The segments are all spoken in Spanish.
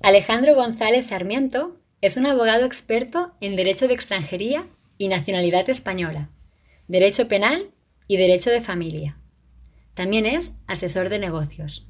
Alejandro González Sarmiento es un abogado experto en Derecho de Extranjería y Nacionalidad Española, Derecho Penal y Derecho de Familia. También es asesor de negocios.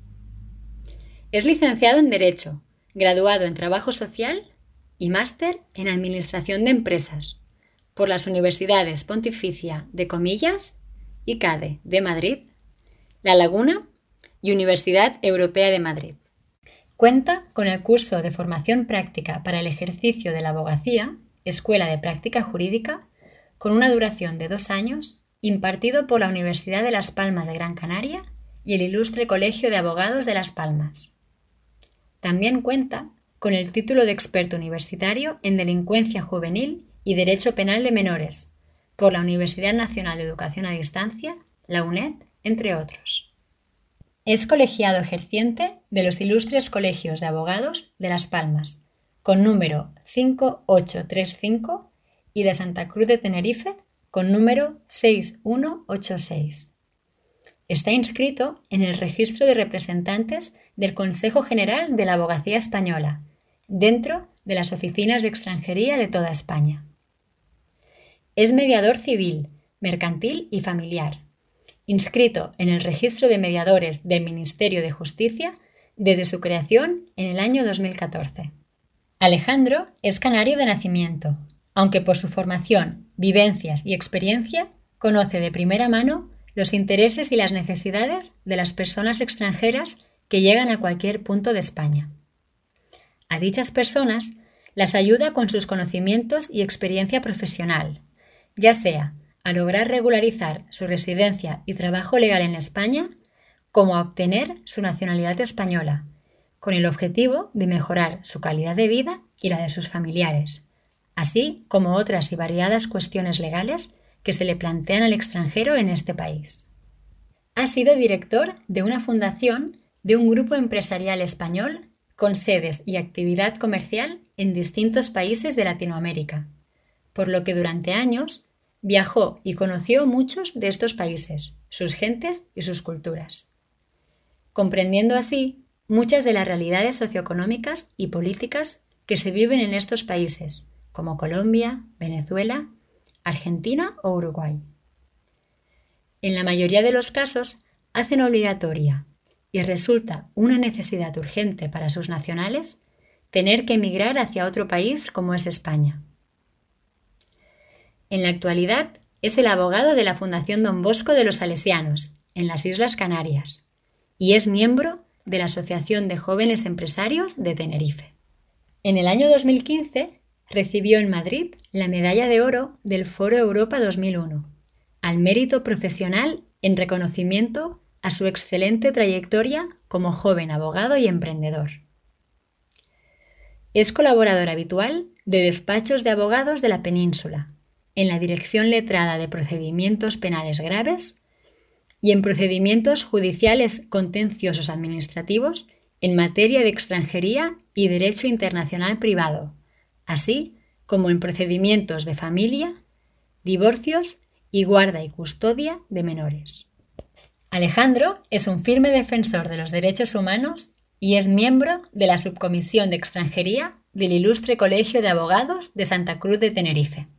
Es licenciado en Derecho, graduado en Trabajo Social y máster en Administración de Empresas por las Universidades Pontificia de Comillas y CADE de Madrid, La Laguna y Universidad Europea de Madrid. Cuenta con el curso de formación práctica para el ejercicio de la abogacía, Escuela de Práctica Jurídica, con una duración de 2 años, impartido por la Universidad de Las Palmas de Gran Canaria y el Ilustre Colegio de Abogados de Las Palmas. También cuenta con el título de experto universitario en Delincuencia Juvenil y Derecho Penal de Menores, por la Universidad Nacional de Educación a Distancia, la UNED, entre otros. Es colegiado ejerciente de los Ilustres Colegios de Abogados de Las Palmas, con número 5835, y de Santa Cruz de Tenerife, con número 6186. Está inscrito en el Registro de Representantes del Consejo General de la Abogacía Española, dentro de las oficinas de extranjería de toda España. Es mediador civil, mercantil y familiar, inscrito en el Registro de Mediadores del Ministerio de Justicia desde su creación en el año 2014. Alejandro es canario de nacimiento, aunque por su formación, vivencias y experiencia conoce de primera mano los intereses y las necesidades de las personas extranjeras que llegan a cualquier punto de España. A dichas personas las ayuda con sus conocimientos y experiencia profesional, ya sea a lograr regularizar su residencia y trabajo legal en España, como a obtener su nacionalidad española, con el objetivo de mejorar su calidad de vida y la de sus familiares, así como otras y variadas cuestiones legales que se le plantean al extranjero en este país. Ha sido director de una fundación de un grupo empresarial español con sedes y actividad comercial en distintos países de Latinoamérica, por lo que durante años viajó y conoció muchos de estos países, sus gentes y sus culturas, comprendiendo así muchas de las realidades socioeconómicas y políticas que se viven en estos países, como Colombia, Venezuela, Argentina o Uruguay. En la mayoría de los casos hacen obligatoria y resulta una necesidad urgente para sus nacionales tener que emigrar hacia otro país como es España. En la actualidad es el abogado de la Fundación Don Bosco de los Salesianos, en las Islas Canarias, y es miembro de la Asociación de Jóvenes Empresarios de Tenerife. En el año 2015 recibió en Madrid la Medalla de Oro del Foro Europa 2001, al mérito profesional en reconocimiento a su excelente trayectoria como joven abogado y emprendedor. Es colaborador habitual de despachos de abogados de la península, en la Dirección Letrada de Procedimientos Penales Graves y en procedimientos judiciales contenciosos administrativos en materia de extranjería y derecho internacional privado, así como en procedimientos de familia, divorcios y guarda y custodia de menores. Alejandro es un firme defensor de los derechos humanos y es miembro de la Subcomisión de Extranjería del Ilustre Colegio de Abogados de Santa Cruz de Tenerife.